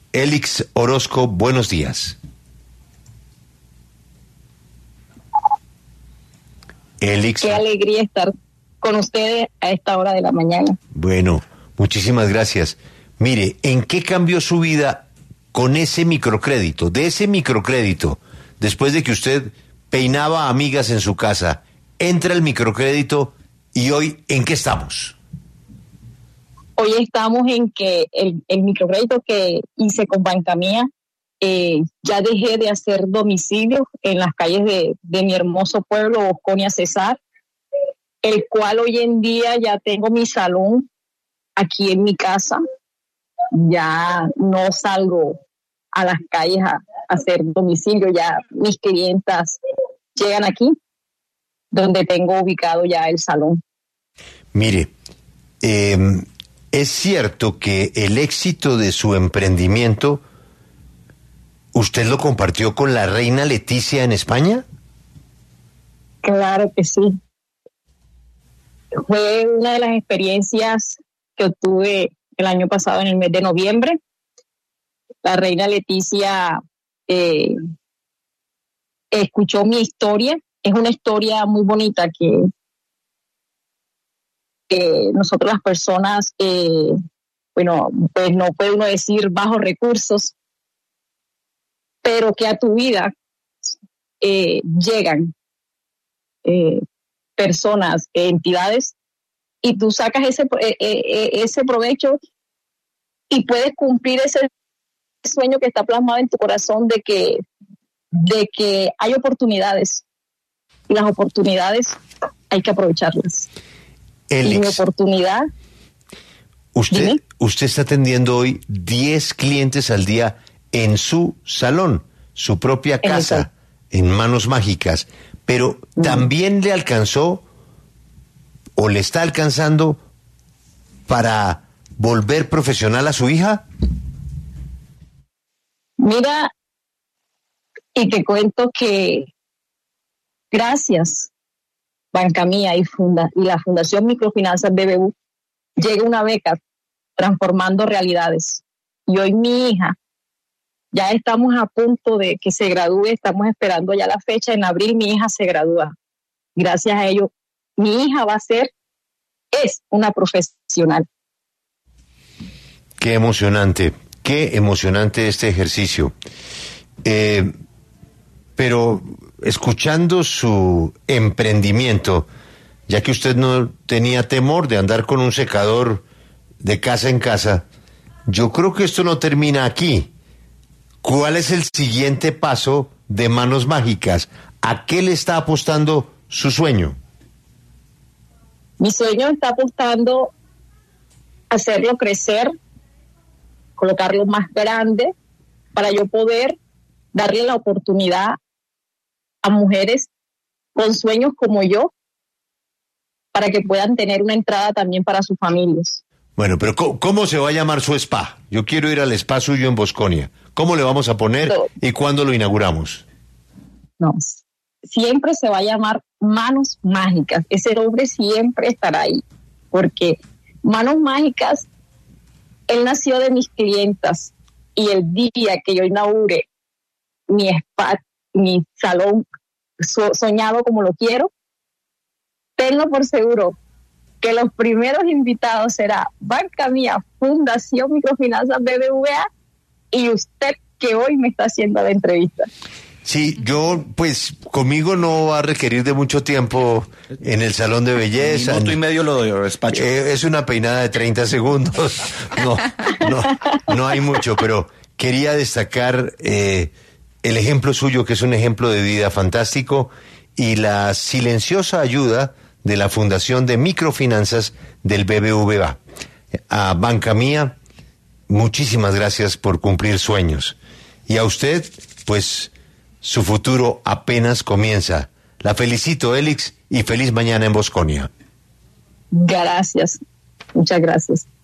Elix Orozco, buenos días. Elix. Qué alegría estar con ustedes a esta hora de la mañana. Bueno, muchísimas gracias. Mire, ¿en qué cambió su vida con ese microcrédito? De ese microcrédito, después de que usted peinaba amigas en su casa, entra el microcrédito y hoy, ¿en qué estamos? Hoy estamos en que el microcrédito que hice con Banca Mía, ya dejé de hacer domicilios en las calles de mi hermoso pueblo, Bosconia Cesar, el cual hoy en día ya tengo mi salón aquí en mi casa. Ya no salgo a las calles a hacer domicilio, ya mis clientas llegan aquí, donde tengo ubicado ya el salón. Mire, es cierto que el éxito de su emprendimiento, ¿usted lo compartió con la reina Leticia en España? Claro que sí. Fue una de las experiencias que obtuve el año pasado en el mes de noviembre. La reina Leticia escuchó mi historia. Es una historia muy bonita que nosotros las personas, bueno, pues no puede uno decir bajos recursos, pero que a tu vida llegan personas, entidades, y tú sacas ese provecho y puedes cumplir ese sueño que está plasmado en tu corazón de que hay oportunidades, y las oportunidades hay que aprovecharlas. Elix, y mi oportunidad. Usted está atendiendo hoy 10 clientes al día en su salón, su propia casa, en Manos Mágicas, pero también le alcanzó o le está alcanzando para volver profesional a su hija. Mira, y te cuento que gracias Banca Mía y la Fundación Microfinanzas BBU llega una beca transformando realidades. Y hoy mi hija, ya estamos a punto de que se gradúe, estamos esperando ya la fecha, en abril mi hija se gradúa. Gracias a ello, mi hija es una profesional. Qué emocionante este ejercicio. Pero escuchando su emprendimiento, ya que usted no tenía temor de andar con un secador de casa en casa, yo creo que esto no termina aquí. ¿Cuál es el siguiente paso de Manos Mágicas? ¿A qué le está apostando su sueño? Mi sueño está apostando a hacerlo crecer, colocarlo más grande, para yo poder darle la oportunidad a mujeres con sueños como yo, para que puedan tener una entrada también para sus familias. Bueno, pero ¿cómo se va a llamar su spa? Yo quiero ir al spa suyo en Bosconia. ¿Cómo le vamos a poner y cuándo lo inauguramos? No, siempre se va a llamar Manos Mágicas. Ese nombre siempre estará ahí, porque Manos Mágicas, él nació de mis clientas, y el día que yo inaugure mi spa, mi salón soñado como lo quiero, tenlo por seguro que los primeros invitados será Banca Mía, Fundación Microfinanzas BBVA, y usted que hoy me está haciendo la entrevista. Sí, yo, pues, conmigo no va a requerir de mucho tiempo en el salón de belleza. Minuto y medio lo despacho. Es una peinada de 30 segundos. No hay mucho, pero quería destacar el ejemplo suyo, que es un ejemplo de vida fantástico, y la silenciosa ayuda de la Fundación de Microfinanzas del BBVA. A Banca Mía, muchísimas gracias por cumplir sueños. Y a usted, pues, su futuro apenas comienza. La felicito, Elix, y feliz mañana en Bosconia. Gracias. Muchas gracias.